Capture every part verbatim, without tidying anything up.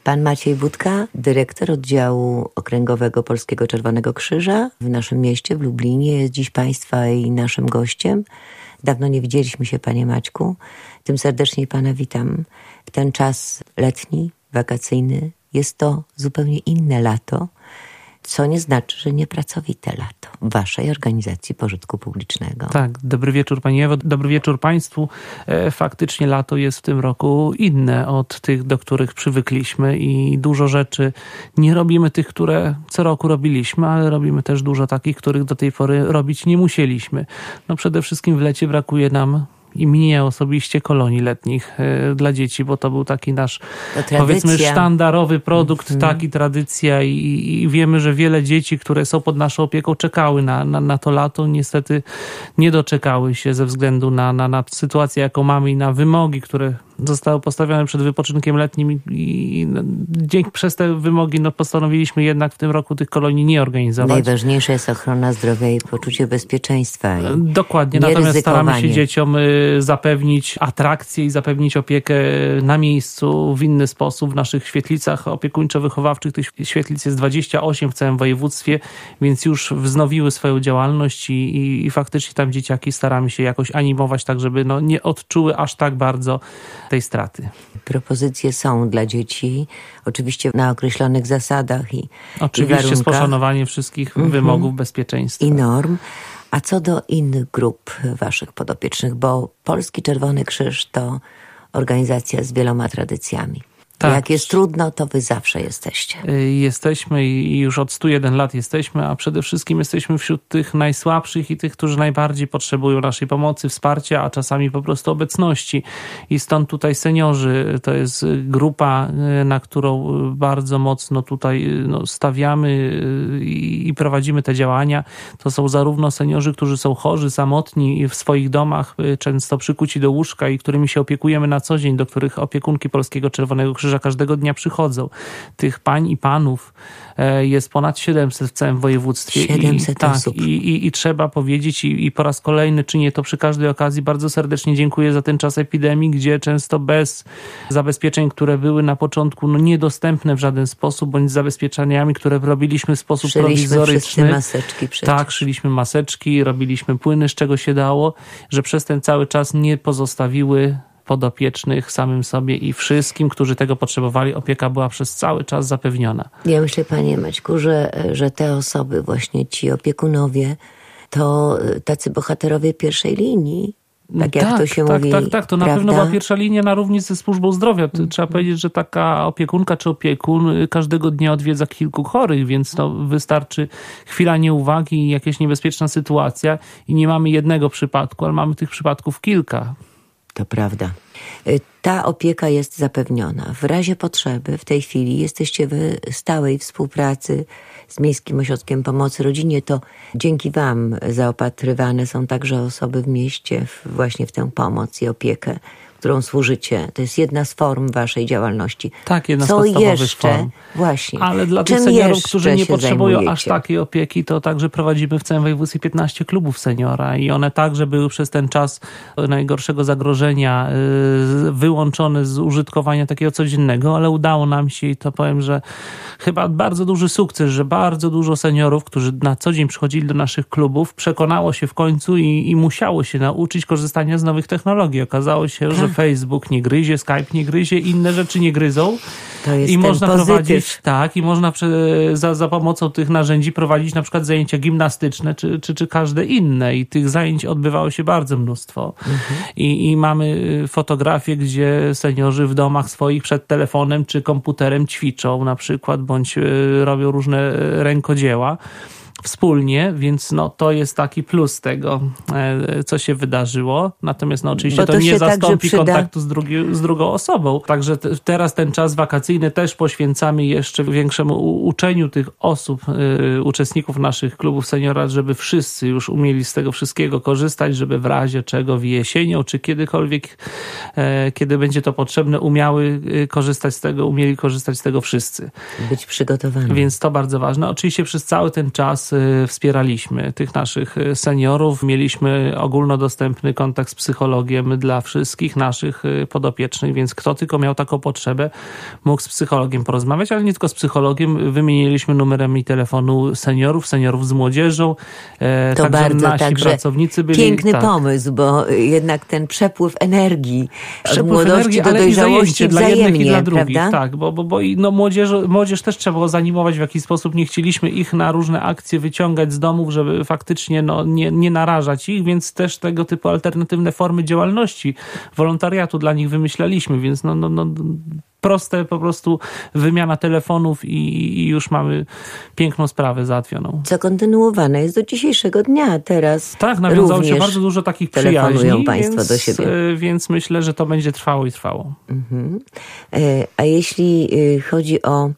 Pan Maciej Budka, dyrektor oddziału okręgowego Polskiego Czerwonego Krzyża w naszym mieście, w Lublinie, jest dziś Państwa i naszym gościem. Dawno nie widzieliśmy się, Panie Maćku. Tym serdeczniej Pana witam. W ten czas letni, wakacyjny jest to zupełnie inne lato, co nie znaczy, że niepracowite lato w Waszej organizacji pożytku publicznego. Tak, dobry wieczór Pani Ewo, dobry wieczór Państwu. Faktycznie lato jest w tym roku inne od tych, do których przywykliśmy i dużo rzeczy nie robimy tych, które co roku robiliśmy, ale robimy też dużo takich, których do tej pory robić nie musieliśmy. No przede wszystkim w lecie brakuje nam i mnie osobiście kolonii letnich y, dla dzieci, bo to był taki nasz, powiedzmy, sztandarowy produkt, mm-hmm. taki tradycja i, i wiemy, że wiele dzieci, które są pod naszą opieką, czekały na, na, na to lato. Niestety nie doczekały się ze względu na, na, na sytuację, jaką mamy i na wymogi, które zostały postawione przed wypoczynkiem letnim i, i no, dzięki przez te wymogi no, postanowiliśmy jednak w tym roku tych kolonii nie organizować. Najważniejsza jest ochrona zdrowia i poczucie bezpieczeństwa. I Dokładnie, natomiast staramy się dzieciom zapewnić atrakcję i zapewnić opiekę na miejscu w inny sposób. W naszych świetlicach opiekuńczo-wychowawczych tych świetlic jest dwadzieścia osiem w całym województwie, więc już wznowiły swoją działalność i, i, i faktycznie tam dzieciaki staramy się jakoś animować tak, żeby no, nie odczuły aż tak bardzo tej straty. Propozycje są dla dzieci, oczywiście na określonych zasadach i Oczywiście i z poszanowaniem wszystkich mm-hmm. wymogów bezpieczeństwa. I norm. A co do innych grup waszych podopiecznych, bo Polski Czerwony Krzyż to organizacja z wieloma tradycjami. Tak. Jak jest trudno, to wy zawsze jesteście. Jesteśmy i już od stu jeden lat jesteśmy, a przede wszystkim jesteśmy wśród tych najsłabszych i tych, którzy najbardziej potrzebują naszej pomocy, wsparcia, a czasami po prostu obecności. I stąd tutaj seniorzy, to jest grupa, na którą bardzo mocno tutaj no, stawiamy i prowadzimy te działania. To są zarówno seniorzy, którzy są chorzy, samotni w swoich domach, często przykuci do łóżka i którymi się opiekujemy na co dzień, do których opiekunki Polskiego Czerwonego Krzyża każdego dnia przychodzą. Tych pań i panów jest ponad siedemset w całym województwie. siedemset I, osób. Tak, i, i, i trzeba powiedzieć i, i po raz kolejny czynię to przy każdej okazji. Bardzo serdecznie dziękuję za ten czas epidemii, gdzie często bez zabezpieczeń, które były na początku no, niedostępne w żaden sposób, bądź z zabezpieczeniami, które robiliśmy w sposób Szyliśmy prowizoryczny. maseczki przecież. Tak, szyliśmy maseczki, robiliśmy płyny, z czego się dało, że przez ten cały czas nie pozostawiły podopiecznych samym sobie i wszystkim, którzy tego potrzebowali. Opieka była przez cały czas zapewniona. Ja myślę, Panie Maćku, że, że te osoby, właśnie ci opiekunowie, to tacy bohaterowie pierwszej linii. Tak jak tak, to się tak, mówi, tak, tak. To na prawda? pewno była pierwsza linia na równi ze służbą zdrowia. Trzeba powiedzieć, że taka opiekunka czy opiekun każdego dnia odwiedza kilku chorych, więc to wystarczy chwila nieuwagi i jakaś niebezpieczna sytuacja i nie mamy jednego przypadku, ale mamy tych przypadków kilka. To prawda. Ta opieka jest zapewniona. W razie potrzeby w tej chwili jesteście w stałej współpracy z Miejskim Ośrodkiem Pomocy Rodzinie. To dzięki wam zaopatrywane są także osoby w mieście właśnie w tę pomoc i opiekę, którą służycie. To jest jedna z form waszej działalności. Tak, jedna z Co podstawowych jeszcze? form. Właśnie. Ale dla tych Czym seniorów, którzy nie potrzebują zajmujecie? aż takiej opieki, to także prowadzimy w całym województwie piętnaście klubów seniora i one także były przez ten czas najgorszego zagrożenia wyłączone z użytkowania takiego codziennego, ale udało nam się i to powiem, że chyba bardzo duży sukces, że bardzo dużo seniorów, którzy na co dzień przychodzili do naszych klubów, przekonało się w końcu i, i musiało się nauczyć korzystania z nowych technologii. Okazało się, że Facebook nie gryzie, Skype nie gryzie, inne rzeczy nie gryzą. To jest I ten można pozytyw. prowadzić, tak, i można przy, za, za pomocą tych narzędzi prowadzić na przykład zajęcia gimnastyczne, czy, czy, czy każde inne. I tych zajęć odbywało się bardzo mnóstwo. Mhm. I, I mamy fotografie, gdzie seniorzy w domach swoich przed telefonem czy komputerem ćwiczą na przykład, bądź robią różne rękodzieła wspólnie, więc no, to jest taki plus tego, co się wydarzyło. Natomiast no, oczywiście to, to nie zastąpi kontaktu z, drugi, z drugą osobą. Także te, teraz ten czas wakacyjny też poświęcamy jeszcze większemu uczeniu tych osób, y, uczestników naszych klubów seniora, żeby wszyscy już umieli z tego wszystkiego korzystać, żeby w razie czego w jesienią, czy kiedykolwiek, e, kiedy będzie to potrzebne, umiały korzystać z tego, umieli korzystać z tego wszyscy. Być przygotowani. Więc to bardzo ważne. Oczywiście przez cały ten czas czas wspieraliśmy tych naszych seniorów. Mieliśmy ogólnodostępny kontakt z psychologiem dla wszystkich naszych podopiecznych, więc kto tylko miał taką potrzebę, mógł z psychologiem porozmawiać, ale nie tylko z psychologiem. Wymieniliśmy numerami telefonu seniorów, seniorów z młodzieżą. To Także bardzo, nasi także pracownicy byli... piękny tak. pomysł, bo jednak ten przepływ energii Przepływ od młodości energii, do ale dojrzałości i dla jednych i dla drugich. prawda? Tak, bo, bo, bo no młodzież, młodzież też trzeba było zanimować w jakiś sposób. Nie chcieliśmy ich na różne akcje wyciągać z domów, żeby faktycznie no, nie, nie narażać ich, więc też tego typu alternatywne formy działalności, wolontariatu dla nich wymyślaliśmy, więc no, no, no proste po prostu wymiana telefonów i, i już mamy piękną sprawę załatwioną. Co kontynuowane jest do dzisiejszego dnia. Teraz tak, nawiązało się również bardzo dużo takich telefonują przyjaźni, państwo więc, do siebie. więc myślę, że to będzie trwało i trwało. Mhm. A jeśli chodzi o,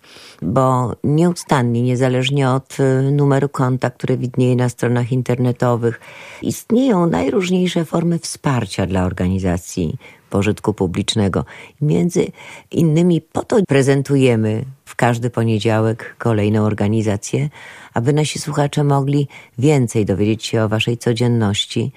bo nieustannie, niezależnie od numeru konta, które widnieje na stronach internetowych, istnieją najróżniejsze formy wsparcia dla organizacji pożytku publicznego. Między innymi po to prezentujemy w każdy poniedziałek kolejną organizację, aby nasi słuchacze mogli więcej dowiedzieć się o waszej codzienności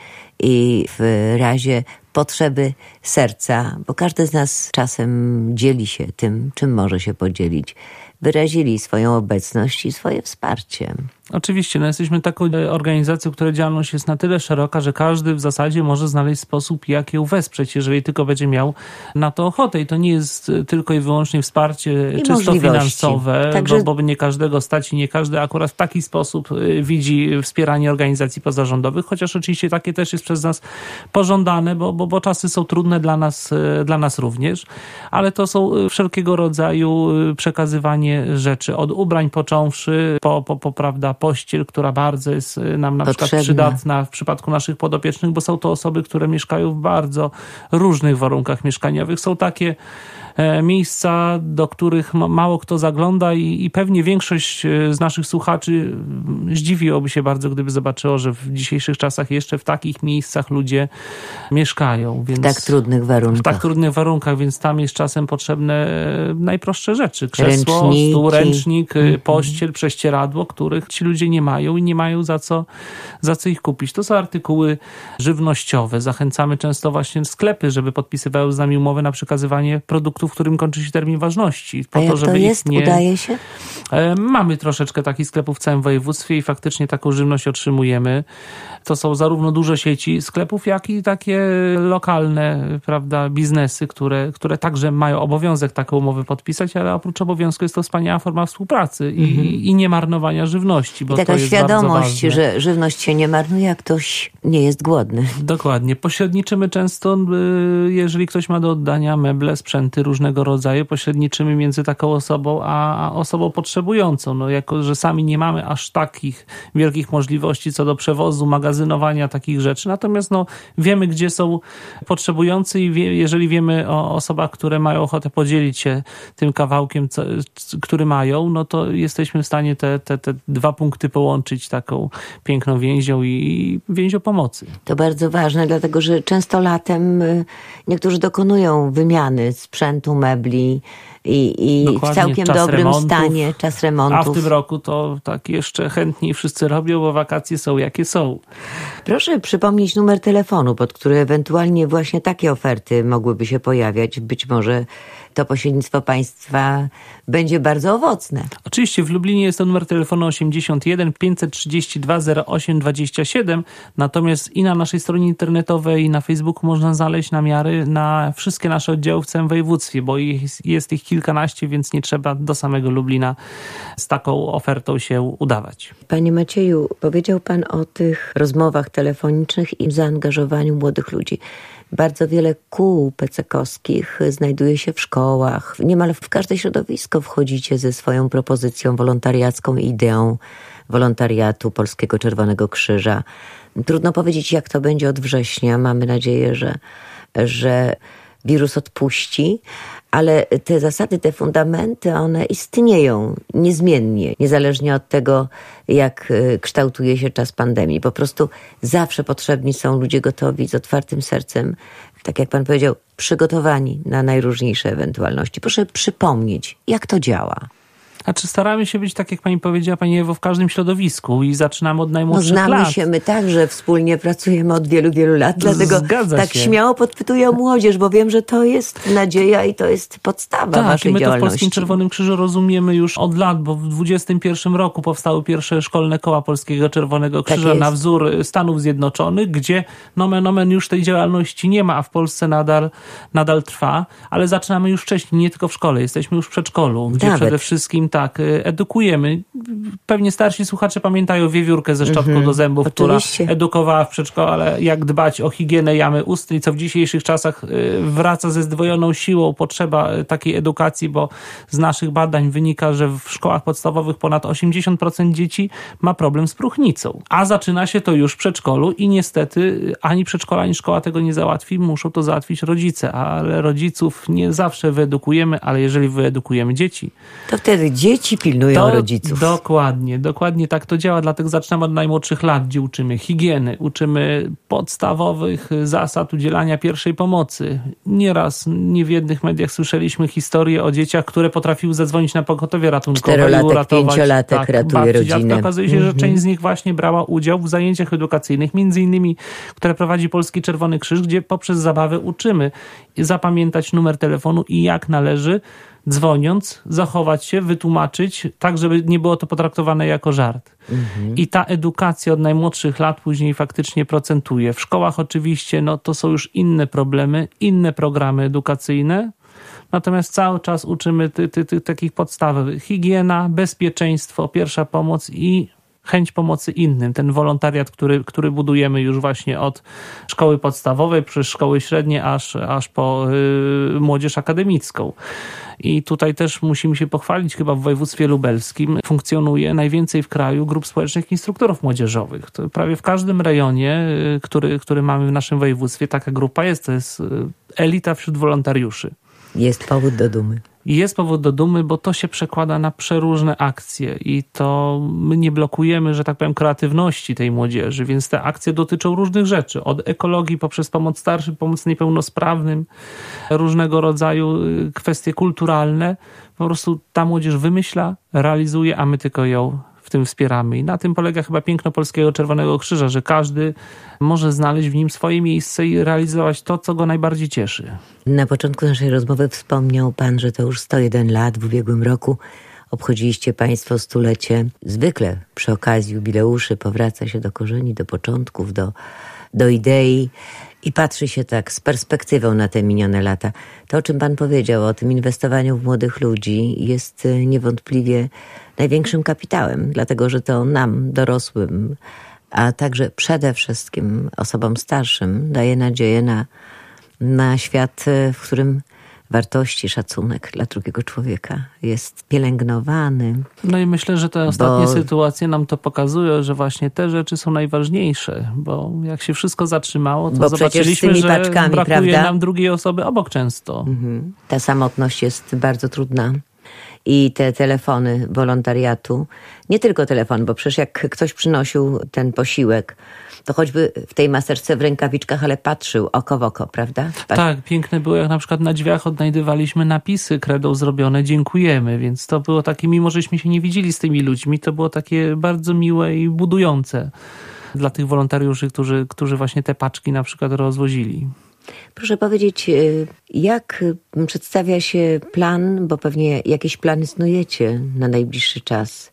i w razie potrzeby serca, bo każdy z nas czasem dzieli się tym, czym może się podzielić, wyrazili swoją obecność i swoje wsparcie. Oczywiście, no jesteśmy taką organizacją, której działalność jest na tyle szeroka, że każdy w zasadzie może znaleźć sposób, jak ją wesprzeć, jeżeli tylko będzie miał na to ochotę. I to nie jest tylko i wyłącznie wsparcie I czysto finansowe, Także... bo, bo nie każdego stać i nie każdy akurat w taki sposób widzi wspieranie organizacji pozarządowych, chociaż oczywiście takie też jest przez nas pożądane, bo, bo, bo czasy są trudne dla nas, dla nas również, ale to są wszelkiego rodzaju przekazywanie rzeczy, od ubrań począwszy, po, po, po prawda, pościel, która bardzo jest nam na Potrzebna. przykład przydatna w przypadku naszych podopiecznych, bo są to osoby, które mieszkają w bardzo różnych warunkach mieszkaniowych. Są takie miejsca, do których mało kto zagląda i, i pewnie większość z naszych słuchaczy zdziwiłoby się bardzo, gdyby zobaczyło, że w dzisiejszych czasach jeszcze w takich miejscach ludzie mieszkają. Więc w tak trudnych warunkach. W tak trudnych warunkach, więc tam jest czasem potrzebne najprostsze rzeczy. Krzesło, Ręczniki. stół, ręcznik, Mhm. pościel, prześcieradło, których ci ludzie nie mają i nie mają za co, za co ich kupić. To są artykuły żywnościowe. Zachęcamy często właśnie sklepy, żeby podpisywały z nami umowę na przekazywanie produktów, w którym kończy się termin ważności. Po A jak to, żeby to jest? Ich nie... Udaje się? Mamy troszeczkę takich sklepów w całym województwie i faktycznie taką żywność otrzymujemy. To są zarówno duże sieci sklepów, jak i takie lokalne, prawda, biznesy, które, które także mają obowiązek taką umowę podpisać, ale oprócz obowiązku jest to wspaniała forma współpracy i, mhm. i nie marnowania żywności. Bo I taka to jest świadomość, bardzo że żywność się nie marnuje, a ktoś nie jest głodny. Dokładnie. Pośredniczymy często, jeżeli ktoś ma do oddania meble, sprzęty różnego rodzaju, pośredniczymy między taką osobą a osobą potrzebującą. No, jako że sami nie mamy aż takich wielkich możliwości co do przewozu, magazynowania takich rzeczy. Natomiast no, wiemy, gdzie są potrzebujący i wie, jeżeli wiemy o osobach, które mają ochotę podzielić się tym kawałkiem, co, który mają, no to jesteśmy w stanie te, te, te dwa punkty połączyć taką piękną więzią i więzią pomocy. To bardzo ważne, dlatego że często latem niektórzy dokonują wymiany sprzętu, mebli i, i w całkiem dobrym remontów, stanie, czas remontów. A w tym roku to tak jeszcze chętniej wszyscy robią, bo wakacje są jakie są. Proszę przypomnieć numer telefonu, pod który ewentualnie właśnie takie oferty mogłyby się pojawiać. Być może to pośrednictwo państwa będzie bardzo owocne. Oczywiście w Lublinie jest to numer telefonu osiemdziesiąt jeden pięćset trzydzieści dwa zero osiem dwadzieścia siedem, natomiast i na naszej stronie internetowej i na Facebooku można znaleźć namiary na wszystkie nasze oddziały w całym województwie, bo jest, jest ich kilkanaście, więc nie trzeba do samego Lublina z taką ofertą się udawać. Panie Macieju, powiedział pan o tych rozmowach telefonicznych i zaangażowaniu młodych ludzi. Bardzo wiele kół pecekowskich znajduje się w szkołach. Niemal w każde środowisko wchodzicie ze swoją propozycją wolontariacką, ideą wolontariatu Polskiego Czerwonego Krzyża. Trudno powiedzieć, jak to będzie od września. Mamy nadzieję, że, że wirus odpuści, ale te zasady, te fundamenty, one istnieją niezmiennie, niezależnie od tego, jak kształtuje się czas pandemii. Po prostu zawsze potrzebni są ludzie gotowi, z otwartym sercem, tak jak pan powiedział, przygotowani na najróżniejsze ewentualności. Proszę przypomnieć, jak to działa. Znaczy staramy się być, tak jak pani powiedziała, pani Ewo, w każdym środowisku i zaczynamy od No najmłodszych znamy lat. się, my także wspólnie pracujemy od wielu, wielu lat, dlatego Zgadza tak się. śmiało podpytuję o młodzież, bo wiem, że to jest nadzieja i to jest podstawa Tak, waszej i my to w działalności. Polskim Czerwonym Krzyżu rozumiemy już od lat, bo w dwudziestym pierwszym roku powstały pierwsze szkolne koła Polskiego Czerwonego Krzyża jest. na wzór Stanów Zjednoczonych, gdzie nomen omen już tej działalności nie ma, a w Polsce nadal, nadal trwa, ale zaczynamy już wcześniej, nie tylko w szkole, jesteśmy już w przedszkolu, gdzie Nawet. przede wszystkim tak, edukujemy. Pewnie starsi słuchacze pamiętają wiewiórkę ze szczotką Mhm, do zębów, oczywiście. która edukowała w przedszkole, jak dbać o higienę jamy ustnej, co w dzisiejszych czasach y, wraca ze zdwojoną siłą. Potrzeba y, takiej edukacji, bo z naszych badań wynika, że w szkołach podstawowych ponad osiemdziesiąt procent dzieci ma problem z próchnicą. A zaczyna się to już w przedszkolu i niestety y, ani przedszkola, ani szkoła tego nie załatwi. Muszą to załatwić rodzice, ale rodziców nie zawsze wyedukujemy, ale jeżeli wyedukujemy dzieci, To wtedy dzieci pilnują to rodziców. Dokładnie, dokładnie tak to działa, dlatego zaczynamy od najmłodszych lat, gdzie uczymy higieny, uczymy podstawowych zasad udzielania pierwszej pomocy. Nieraz, nie w jednych mediach słyszeliśmy historie o dzieciach, które potrafiły zadzwonić na pogotowie ratunkowe i Czterolatek, uratować pięciolatek ratuje babci, rodzinę. dziadka. Okazuje się, Mhm. że część z nich właśnie brała udział w zajęciach edukacyjnych, między innymi, które prowadzi Polski Czerwony Krzyż, gdzie poprzez zabawę uczymy zapamiętać numer telefonu i jak należy, dzwoniąc, zachować się, wytłumaczyć, tak żeby nie było to potraktowane jako żart. Mhm. I ta edukacja od najmłodszych lat później faktycznie procentuje. W szkołach oczywiście no, to są już inne problemy, inne programy edukacyjne, natomiast cały czas uczymy ty, ty, ty, takich podstawowych. Higiena, bezpieczeństwo, pierwsza pomoc i chęć pomocy innym. Ten wolontariat, który, który budujemy już właśnie od szkoły podstawowej przez szkoły średnie aż, aż po yy, młodzież akademicką. I tutaj też musimy się pochwalić, chyba w województwie lubelskim funkcjonuje najwięcej w kraju grup społecznych instruktorów młodzieżowych. To prawie w każdym rejonie, który, który mamy w naszym województwie, taka grupa jest. To jest elita wśród wolontariuszy. Jest powód do dumy. I jest powód do dumy, bo to się przekłada na przeróżne akcje i to my nie blokujemy, że tak powiem, kreatywności tej młodzieży, więc te akcje dotyczą różnych rzeczy. Od ekologii poprzez pomoc starszym, pomoc niepełnosprawnym, różnego rodzaju kwestie kulturalne. Po prostu ta młodzież wymyśla, realizuje, a my tylko ją w tym wspieramy. I na tym polega chyba piękno Polskiego Czerwonego Krzyża, że każdy może znaleźć w nim swoje miejsce i realizować to, co go najbardziej cieszy. Na początku naszej rozmowy wspomniał pan, że to już sto jeden lat w ubiegłym roku obchodziliście państwo stulecie. Zwykle przy okazji jubileuszy powraca się do korzeni, do początków, do, do idei i patrzy się tak z perspektywą na te minione lata. To, o czym pan powiedział, o tym inwestowaniu w młodych ludzi, jest niewątpliwie największym kapitałem, dlatego że to nam, dorosłym, a także przede wszystkim osobom starszym daje nadzieję na, na świat, w którym wartości, szacunek dla drugiego człowieka jest pielęgnowany. No i myślę, że te ostatnie bo... sytuacje nam to pokazują, że właśnie te rzeczy są najważniejsze, bo jak się wszystko zatrzymało, to bo zobaczyliśmy, że paczkami, brakuje prawda? nam drugiej osoby obok często. Mhm. Ta samotność jest bardzo trudna. I te telefony wolontariatu, nie tylko telefon, bo przecież jak ktoś przynosił ten posiłek, to choćby w tej maseczce, w rękawiczkach, ale patrzył oko w oko, prawda? Pat- Tak, piękne było, jak na przykład na drzwiach odnajdywaliśmy napisy kredą zrobione, dziękujemy, więc to było takie, mimo żeśmy się nie widzieli z tymi ludźmi, to było takie bardzo miłe i budujące dla tych wolontariuszy, którzy, którzy właśnie te paczki na przykład rozwozili. Proszę powiedzieć, jak przedstawia się plan, bo pewnie jakieś plany snujecie na najbliższy czas.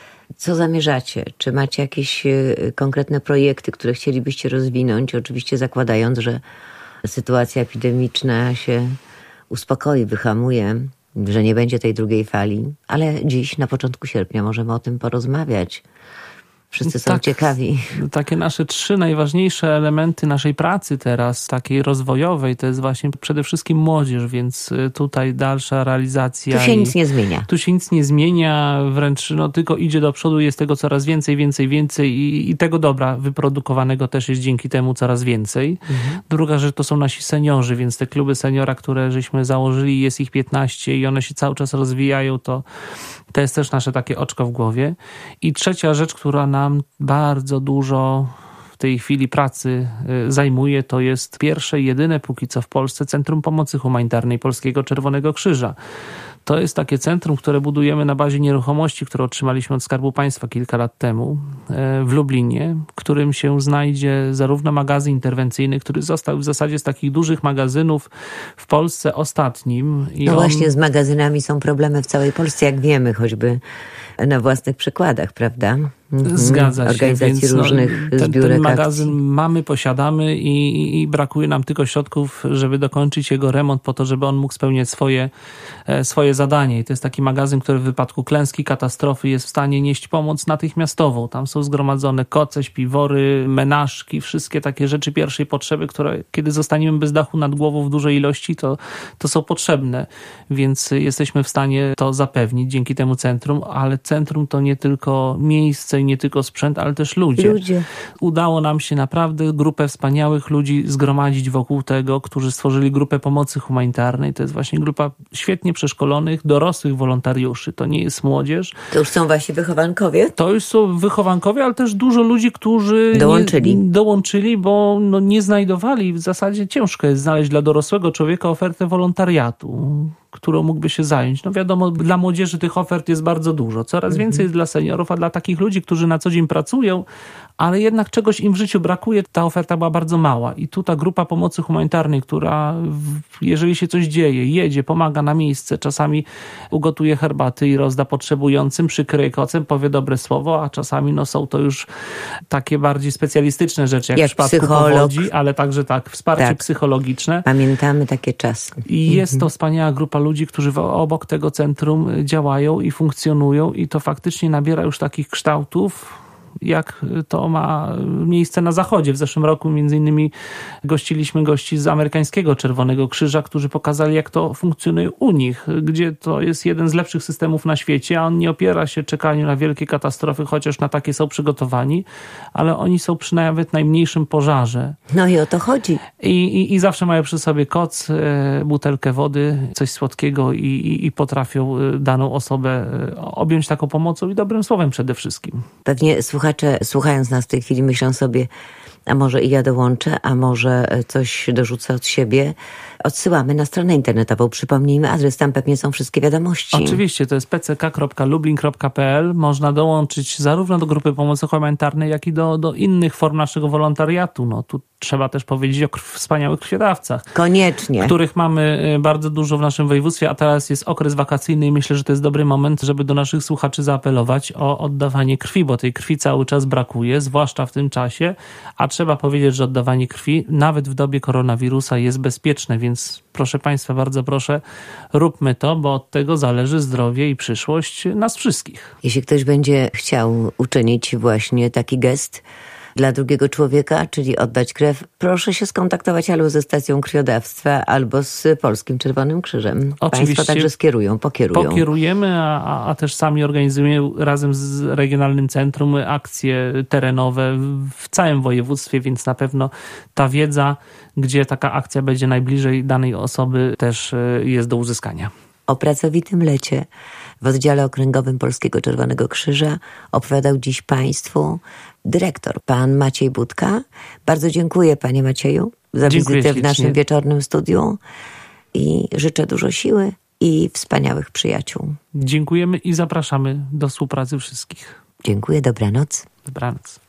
Co zamierzacie? Czy macie jakieś konkretne projekty, które chcielibyście rozwinąć? Oczywiście zakładając, że sytuacja epidemiczna się uspokoi, wyhamuje, że nie będzie tej drugiej fali. Ale dziś, na początku sierpnia, możemy o tym porozmawiać. Wszyscy są tak, ciekawi. Takie nasze trzy najważniejsze elementy naszej pracy teraz, takiej rozwojowej, to jest właśnie przede wszystkim młodzież, więc tutaj dalsza realizacja. Tu się i, nic nie zmienia. Tu się nic nie zmienia, wręcz no, tylko idzie do przodu, jest tego coraz więcej, więcej, więcej i, i tego dobra wyprodukowanego też jest dzięki temu coraz więcej. Mhm. Druga rzecz to są nasi seniorzy, więc te kluby seniora, które żeśmy założyli, jest ich piętnaście i one się cały czas rozwijają, to To jest też nasze takie oczko w głowie. I trzecia rzecz, która nam bardzo dużo w tej chwili pracy zajmuje, to jest pierwsze, jedyne póki co w Polsce Centrum Pomocy Humanitarnej Polskiego Czerwonego Krzyża. To jest takie centrum, które budujemy na bazie nieruchomości, które otrzymaliśmy od Skarbu Państwa kilka lat temu w Lublinie, w którym się znajdzie zarówno magazyn interwencyjny, który został w zasadzie z takich dużych magazynów w Polsce ostatnim. I no on... właśnie, z magazynami są problemy w całej Polsce, jak wiemy, choćby na własnych przykładach, prawda? Mhm. Zgadza się. Organizacji Więc różnych no, ten, zbiórek ten magazyn akcji. mamy, posiadamy i, i brakuje nam tylko środków, żeby dokończyć jego remont po to, żeby on mógł spełniać swoje, swoje zadanie. I to jest taki magazyn, który w wypadku klęski, katastrofy jest w stanie nieść pomoc natychmiastową. Tam są zgromadzone koce, śpiwory, menażki, wszystkie takie rzeczy pierwszej potrzeby, które kiedy zostaniemy bez dachu nad głową w dużej ilości, to, to są potrzebne. Więc jesteśmy w stanie to zapewnić dzięki temu centrum, ale centrum to nie tylko miejsce, nie tylko sprzęt, ale też ludzie. ludzie. Udało nam się naprawdę grupę wspaniałych ludzi zgromadzić wokół tego, którzy stworzyli grupę pomocy humanitarnej. To jest właśnie grupa świetnie przeszkolonych, dorosłych wolontariuszy. To nie jest młodzież. To już są właśnie wychowankowie? To już są wychowankowie, ale też dużo ludzi, którzy dołączyli, nie, dołączyli bo no nie znajdowali. W zasadzie ciężko jest znaleźć dla dorosłego człowieka ofertę wolontariatu, którą mógłby się zająć. No wiadomo, dla młodzieży tych ofert jest bardzo dużo. Coraz mhm. więcej jest dla seniorów, a dla takich ludzi, którzy na co dzień pracują, ale jednak czegoś im w życiu brakuje, ta oferta była bardzo mała. I tu ta grupa pomocy humanitarnej, która jeżeli się coś dzieje, jedzie, pomaga na miejsce, czasami ugotuje herbaty i rozda potrzebującym, przykryje kocem, powie dobre słowo, a czasami no, są to już takie bardziej specjalistyczne rzeczy, jak, jak w przypadku psycholog. powodzi, ale także tak, wsparcie tak. psychologiczne. Pamiętamy takie czasy. I jest to wspaniała grupa ludzi, którzy obok tego centrum działają i funkcjonują i to faktycznie nabiera już takich kształtów, jak to ma miejsce na Zachodzie. W zeszłym roku między innymi gościliśmy gości z amerykańskiego Czerwonego Krzyża, którzy pokazali, jak to funkcjonuje u nich, gdzie to jest jeden z lepszych systemów na świecie, a on nie opiera się czekaniu na wielkie katastrofy, chociaż na takie są przygotowani, ale oni są przy nawet najmniejszym pożarze. No i o to chodzi. I, i, i zawsze mają przy sobie koc, butelkę wody, coś słodkiego i, i, i potrafią daną osobę objąć taką pomocą i dobrym słowem przede wszystkim. Pewnie słuchacze, słuchając nas w tej chwili, myślą sobie, a może i ja dołączę, a może coś dorzucę od siebie. Odsyłamy na stronę internetową. Przypomnijmy, adres, tam pewnie są wszystkie wiadomości. Oczywiście, to jest p c k kropka lublin kropka p l. Można dołączyć zarówno do grupy pomocy humanitarnej, jak i do, do innych form naszego wolontariatu. No, tu trzeba też powiedzieć o krw, wspaniałych krwiodawcach. Koniecznie. Których mamy bardzo dużo w naszym województwie, a teraz jest okres wakacyjny i myślę, że to jest dobry moment, żeby do naszych słuchaczy zaapelować o oddawanie krwi, bo tej krwi cały czas brakuje, zwłaszcza w tym czasie, a trzeba powiedzieć, że oddawanie krwi nawet w dobie koronawirusa jest bezpieczne, więc proszę Państwa, bardzo proszę, róbmy to, bo od tego zależy zdrowie i przyszłość nas wszystkich. Jeśli ktoś będzie chciał uczynić właśnie taki gest dla drugiego człowieka, czyli oddać krew, proszę się skontaktować albo ze stacją krwiodawstwa, albo z Polskim Czerwonym Krzyżem. Oczywiście. Państwo także skierują, pokierują. Pokierujemy, a, a też sami organizujemy razem z Regionalnym Centrum akcje terenowe w całym województwie, więc na pewno ta wiedza, gdzie taka akcja będzie najbliżej danej osoby, też jest do uzyskania. O pracowitym lecie w oddziale okręgowym Polskiego Czerwonego Krzyża opowiadał dziś Państwu dyrektor, pan Maciej Budka. Bardzo dziękuję, panie Macieju, za Dziękuję wizytę ślicznie. w naszym wieczornym studiu i życzę dużo siły i wspaniałych przyjaciół. Dziękujemy i zapraszamy do współpracy wszystkich. Dziękuję, dobranoc. Dobranoc.